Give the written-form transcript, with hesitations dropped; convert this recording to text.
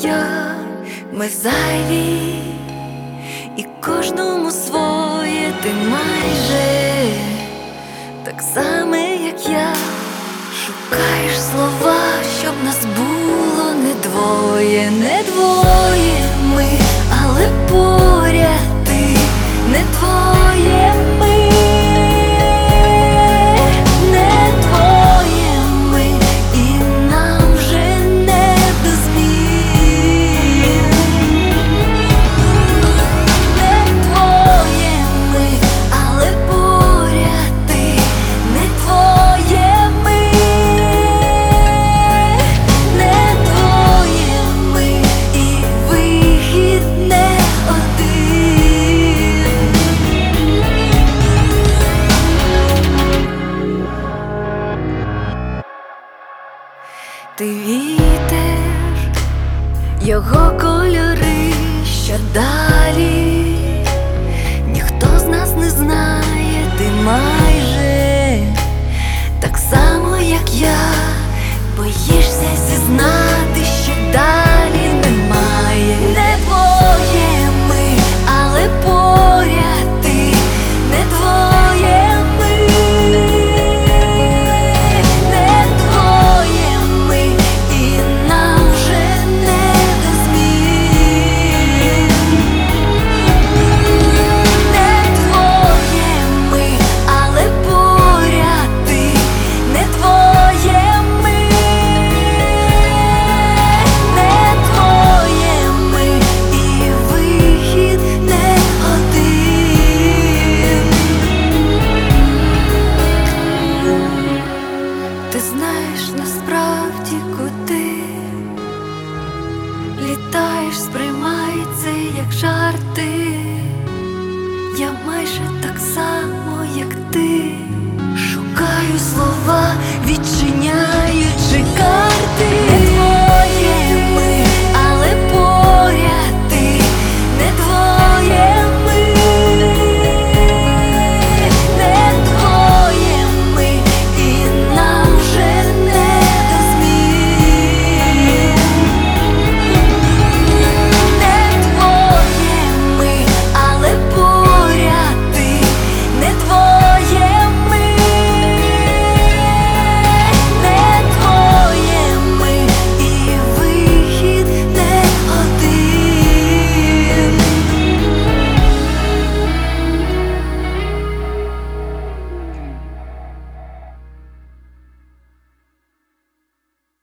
я, ми зайві, і кожному своє, ти майже так само, як я. Шукаєш слова, щоб нас було не двоє, не двоє ми, але поряд ти, не двоє ми, не двоє ми, і нам вже не до змін. Не двоє ми, але поряд ти, не двоє ми, не двоє ми, і вихід не один. Ти вітер, його кольори, що далі ніхто з нас не знає, ти майже так само, як я, боїшся зізнати, що далі немає. Не двоє ми, але поряд ти, не двоє ми, не двоє ми, і нам вже не до змін. Не двоє ми, але поряд ти, не двоє ми, не двоє ми, і вихід не один. Ти знаєш насправді куди літаєш, сприймай це як жарти. Я майже так само, як ти, шукаю слова, відчиняючи карти.